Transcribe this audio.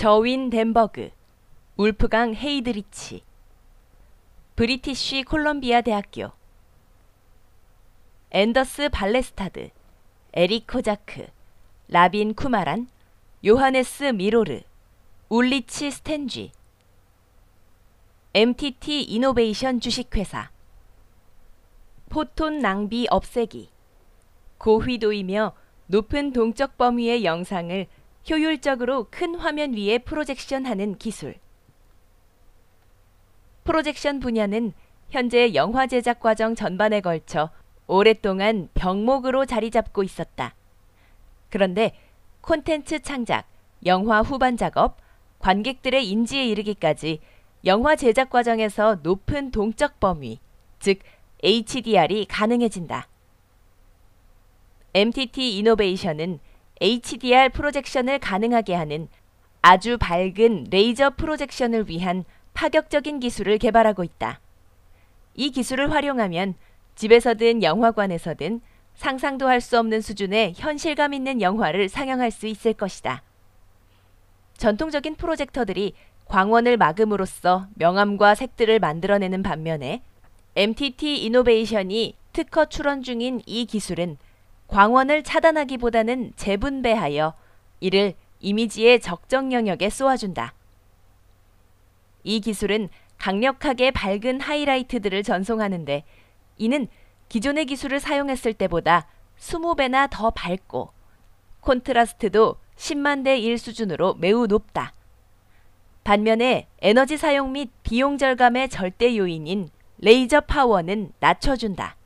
저윈 덴버그, 울프강 헤이드리치, 브리티쉬 콜럼비아 대학교, 앤더스 발레스타드, 에릭 코자크, 라빈 쿠마란, 요하네스 미로르, 울리치 스텐쥐, MTT 이노베이션 주식회사, 포톤 낭비 없애기, 고휘도이며 높은 동적 범위의 영상을 효율적으로 큰 화면 위에 프로젝션하는 기술. 프로젝션 분야는 현재 영화 제작 과정 전반에 걸쳐 오랫동안 병목으로 자리 잡고 있었다. 그런데 콘텐츠 창작, 영화 후반 작업, 관객들의 인지에 이르기까지 영화 제작 과정에서 높은 동적 범위, 즉 HDR이 가능해진다. MTT 이노베이션은 HDR 프로젝션을 가능하게 하는 아주 밝은 레이저 프로젝션을 위한 파격적인 기술을 개발하고 있다. 이 기술을 활용하면 집에서든 영화관에서든 상상도 할 수 없는 수준의 현실감 있는 영화를 상영할 수 있을 것이다. 전통적인 프로젝터들이 광원을 막음으로써 명암과 색들을 만들어내는 반면에 MTT 이노베이션이 특허 출원 중인 이 기술은 광원을 차단하기보다는 재분배하여 이를 이미지의 적정 영역에 쏘아준다. 이 기술은 강력하게 밝은 하이라이트들을 전송하는데 이는 기존의 기술을 사용했을 때보다 20배나 더 밝고 콘트라스트도 10만 대 1 수준으로 매우 높다. 반면에 에너지 사용 및 비용 절감의 절대 요인인 레이저 파워는 낮춰준다.